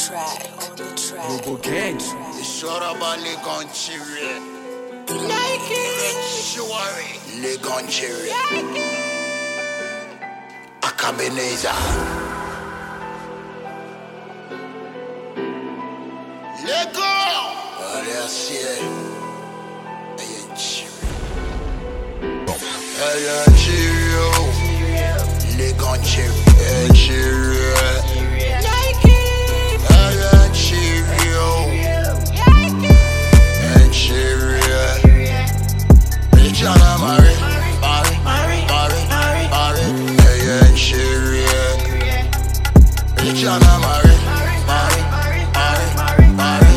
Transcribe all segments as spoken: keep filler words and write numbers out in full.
track, on the track. Local gangs. Sorabale Gonchiri. Like it. Shuari. Le Gonchiri. Akabeneza. Lego. Aliasie. Ayanchiri. Ayanchiri. Le Gonchiri. Ayanchiri. Jana Mari, Mari, Mari, Mari,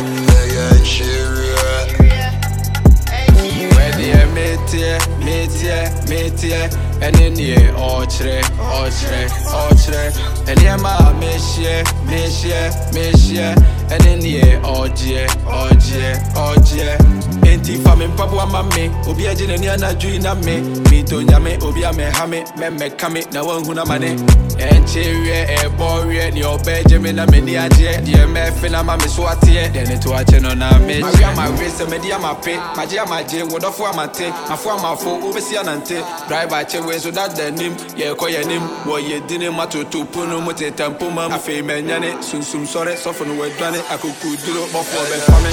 Ready, metie, metie, metie, and in the orchard, orchard, orchard, and yeah, my meshie, meshie, meshie, and in the orchard, orchard, orchard. Enti fami papua mami, obi ajine ni anadui na me, mito nyame, obi ame hame, me me kame, na wangu mane. Enchirie, e borie, ni obeje me na me ni aje, die me fina mami swatiye, deni tu ache no na meche. Maria ma rese, me dia ma pe, magia ma je, wodofu amate, mafu amafo, ubesi anante, driver che we so that the nim, ye ko ye nim, wo ye dine matutu punu mute tempo mam, afe me nyane, sun sum sore, sofo no we dwane, akuku duro, bofo be fame.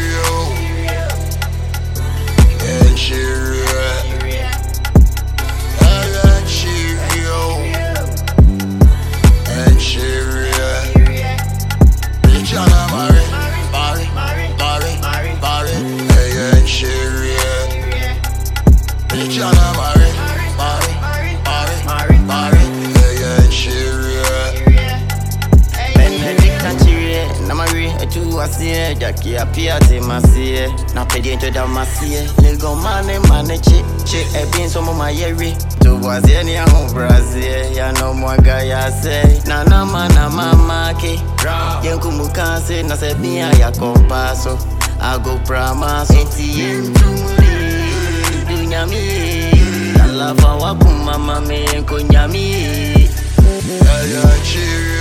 Masie, Jackie appear to Masie, na pedi into the Masie, Lego mane mane chi chi, e bin some of my yeri. To was any home Brazil, ya no more guy I say, na na mana mama ke, yanku mukanse, na se bia ya compaso, I go pramas, eti yentu muli, dunyami, I love our mama me, kunyami.